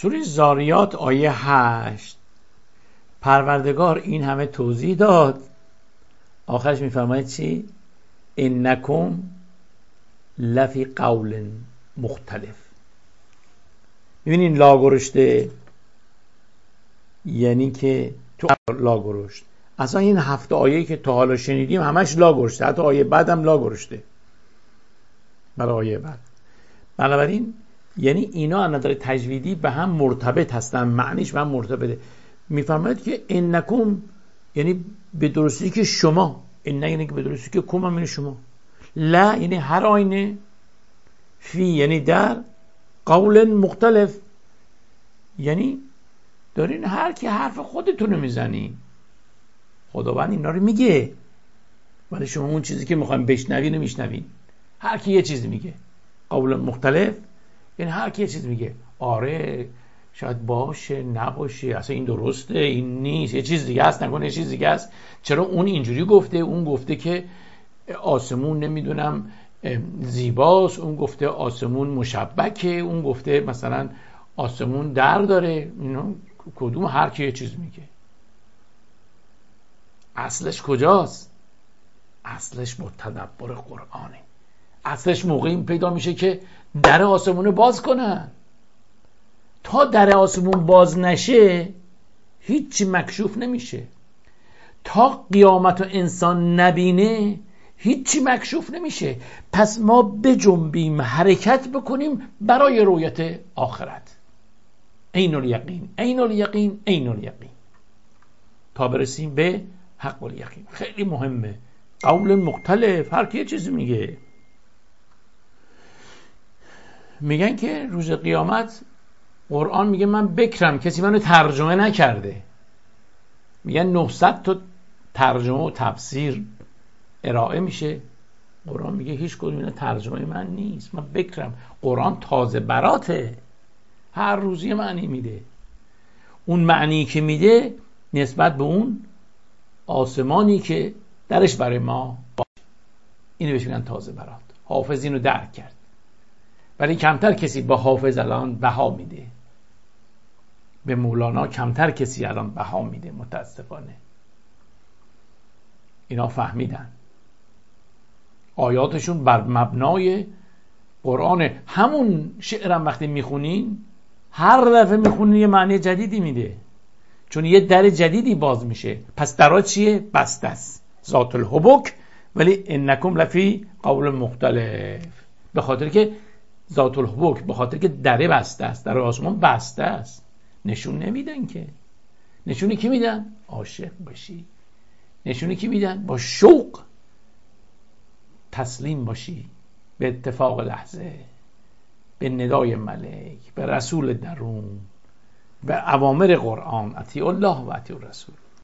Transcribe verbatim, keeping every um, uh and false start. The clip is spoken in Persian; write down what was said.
سوره زاریات آیه هشت. پروردگار این همه توضیح داد، آخرش میفرماید چی؟ انکم لفی قول مختلف. ببینین لا گرشته یعنی که تو لا گرشت. اصلا این هفت آیه که تا حالا شنیدیم همش لا گرشته، حتی آیه بعدم لا گرشته برای آیه بعد. بنابراین یعنی اینا از نظر تجویدی به هم مرتبط هستن، معنیش به هم مرتبطه. میفرماید که انکم یعنی به درستی که شما، ان یعنی که به درستی که کم هم یعنی شما، لا یعنی هر آینه، فی یعنی در، قول مختلف یعنی دارین هر کی حرف خودتونو میزنی. خداوند اینا رو میگه ولی شما اون چیزی که میخوایم بشنوین نمیشنوین. هر کی یه چیزی میگه. قول مختلف یعنی هر کی یه چیز میگه، آره شاید باشه نباشه، اصلا این درسته این نیست، یه چیز دیگه است، نکنه یه چیز دیگه است. چرا اون اینجوری گفته، اون گفته که آسمون نمیدونم زیباست، اون گفته آسمون مشبکه، اون گفته مثلا آسمون در داره. اینا کدوم؟ هر کی یه چیز میگه. اصلش کجاست؟ اصلش با تدبر قرآنه. اصلش موقعی پیدا میشه که در آسمون باز کنن. تا در آسمون باز نشه هیچی مکشوف نمیشه. تا قیامت و انسان نبینه هیچی مکشوف نمیشه. پس ما بجنبیم، حرکت بکنیم برای رویت آخرت. عین الیقین، عین الیقین، عین الیقین، تا برسیم به حق الیقین. خیلی مهمه. قول مختلف، هر کی یه چیزی میگه. میگن که روز قیامت قرآن میگه من بکرم، کسی منو ترجمه نکرده. میگن نهصد تا ترجمه و تفسیر ارائه میشه، قرآن میگه هیچ کدوم اینا ترجمه من نیست، من بکرم. قرآن تازه براته، هر روز یه معنی میده. اون معنی که میده نسبت به اون آسمانی که درش برای ما باشه، اینو بهش میگن تازه برات. حافظ اینو درک کرد، ولی کمتر کسی با حافظ الان بها میده. به مولانا کمتر کسی الان بها میده متاسفانه. اینا فهمیدن، آیاتشون بر مبنای قرآن. همون شعرم وقتی میخونین هر دفعه میخونین یه معنی جدیدی میده، چون یه در جدیدی باز میشه. پس درا چیه؟ بسته است. ذات الحبک ولی انکم لفی قول مختلف. به خاطر که ذات الحبک، به خاطر که دره بسته است، در آسمان بسته است. نشون نمیدن که. نشونی کی میدن؟ عاشق باشی. نشونی کی میدن؟ با شوق تسلیم باشی به اتفاق لحظه، به ندای ملک، به رسول درون، به اوامر قرآن. اطیع الله و اطیع الرسول.